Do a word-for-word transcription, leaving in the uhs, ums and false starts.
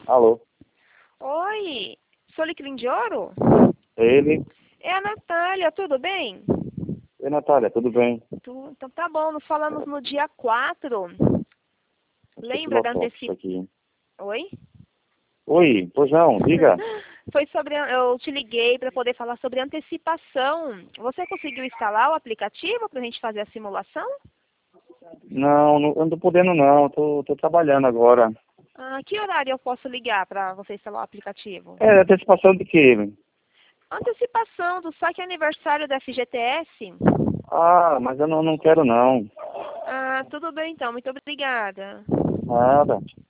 Alô? Oi, sou Licrim de Ouro? Ele? É a Natália, tudo bem? Oi, Natália, tudo bem? Tu, então tá bom, nos falamos no dia quatro. Acho que é Lembra da filosófico antecipação? aqui. Oi? Oi, pois não, diga. Foi sobre, a- eu te liguei para poder falar sobre antecipação. Você conseguiu instalar o aplicativo para a gente fazer a simulação? Não, não, eu não tô podendo não, tô, tô trabalhando agora. Ah, que horário eu posso ligar para você instalar o aplicativo? É, antecipação de quê? Antecipação do saque aniversário da F G T S? Ah, mas eu não, não quero não. Ah, tudo bem então, muito obrigada. Nada.